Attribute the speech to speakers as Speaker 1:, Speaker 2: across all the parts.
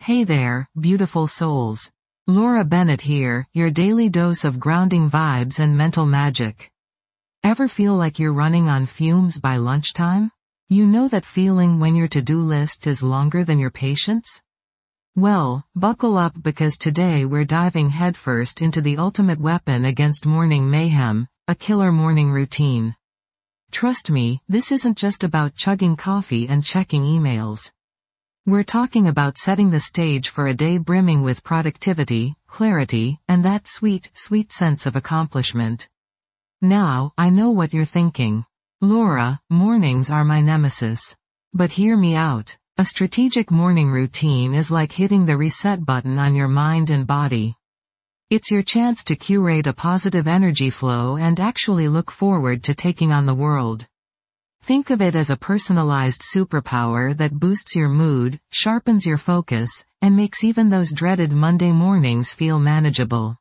Speaker 1: Hey there, beautiful souls. Laura Bennett here, your daily dose of grounding vibes and mental magic. Ever feel like you're running on fumes by lunchtime? You know that feeling when your to-do list is longer than your patience? Well, buckle up because today we're diving headfirst into the ultimate weapon against morning mayhem, a killer morning routine. Trust me, this isn't just about chugging coffee and checking emails. We're talking about setting the stage for a day brimming with productivity, clarity, and that sweet, sweet sense of accomplishment. Now, I know what you're thinking. Laura, mornings are my nemesis. But hear me out. A strategic morning routine is like hitting the reset button on your mind and body. It's your chance to curate a positive energy flow and actually look forward to taking on the world. Think of it as a personalized superpower that boosts your mood, sharpens your focus, and makes even those dreaded Monday mornings feel manageable.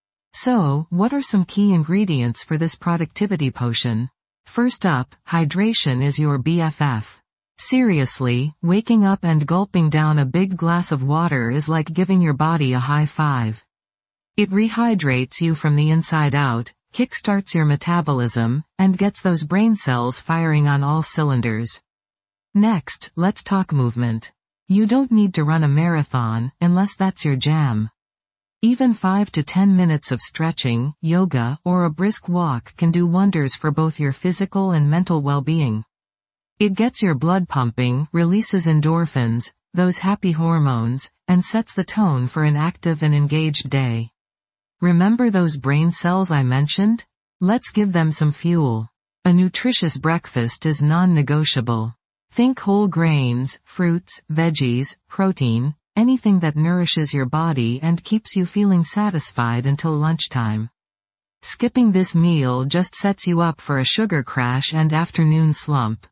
Speaker 1: So, what are some key ingredients for this productivity potion? First up, hydration is your BFF. Seriously, waking up and gulping down a big glass of water is like giving your body a high five. It rehydrates you from the inside out, kickstarts your metabolism, and gets those brain cells firing on all cylinders. Next, let's talk movement. You don't need to run a marathon, unless that's your jam. Even 5 to 10 minutes of stretching, yoga, or a brisk walk can do wonders for both your physical and mental well-being. It gets your blood pumping, releases endorphins, those happy hormones, and sets the tone for an active and engaged day. Remember those brain cells I mentioned? Let's give them some fuel. A nutritious breakfast is non-negotiable. Think whole grains, fruits, veggies, protein, anything that nourishes your body and keeps you feeling satisfied until lunchtime. Skipping this meal just sets you up for a sugar crash and afternoon slump.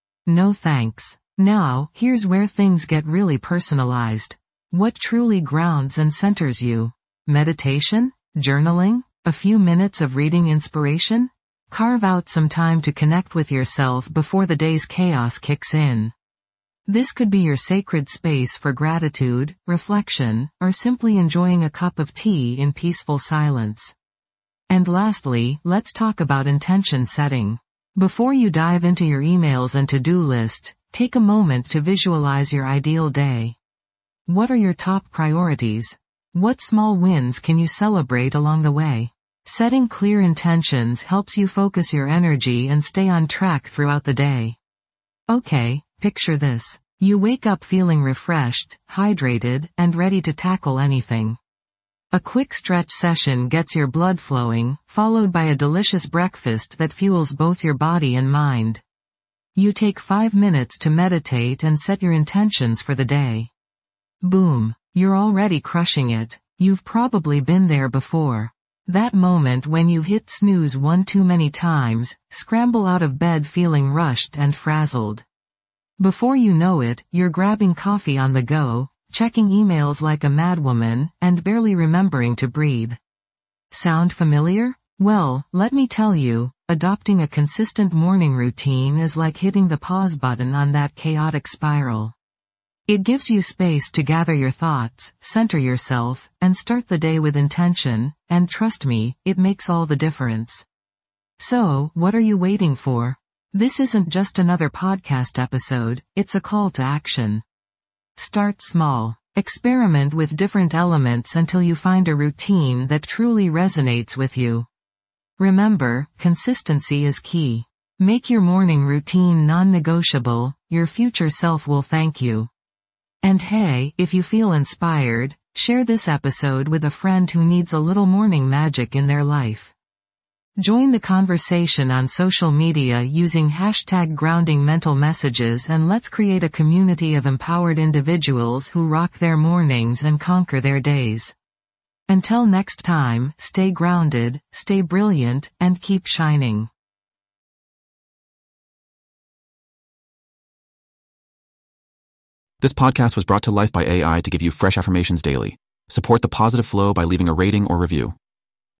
Speaker 1: No thanks. Now, here's where things get really personalized. What truly grounds and centers you? Meditation? Journaling? A few minutes of reading inspiration? Carve out some time to connect with yourself before the day's chaos kicks in. This could be your sacred space for gratitude, reflection, or simply enjoying a cup of tea in peaceful silence. And lastly, let's talk about intention setting. Before you dive into your emails and to-do list, take a moment to visualize your ideal day. What are your top priorities? What small wins can you celebrate along the way? Setting clear intentions helps you focus your energy and stay on track throughout the day. Okay, picture this. You wake up feeling refreshed, hydrated, and ready to tackle anything. A quick stretch session gets your blood flowing, followed by a delicious breakfast that fuels both your body and mind. You take 5 minutes to meditate and set your intentions for the day. Boom. You're already crushing it. You've probably been there before. That moment when you hit snooze one too many times, scramble out of bed feeling rushed and frazzled. Before you know it, you're grabbing coffee on the go, checking emails like a madwoman, and barely remembering to breathe. Sound familiar? Well, let me tell you, adopting a consistent morning routine is like hitting the pause button on that chaotic spiral. It gives you space to gather your thoughts, center yourself, and start the day with intention, and trust me, it makes all the difference. So, what are you waiting for? This isn't just another podcast episode, it's a call to action. Start small. Experiment with different elements until you find a routine that truly resonates with you. Remember, consistency is key. Make your morning routine non-negotiable, your future self will thank you. And hey, if you feel inspired, share this episode with a friend who needs a little morning magic in their life. Join the conversation on social media using #GroundingMentalMessages and let's create a community of empowered individuals who rock their mornings and conquer their days. Until next time, stay grounded, stay brilliant, and keep shining.
Speaker 2: This podcast was brought to life by AI to give you fresh affirmations daily. Support the positive flow by leaving a rating or review.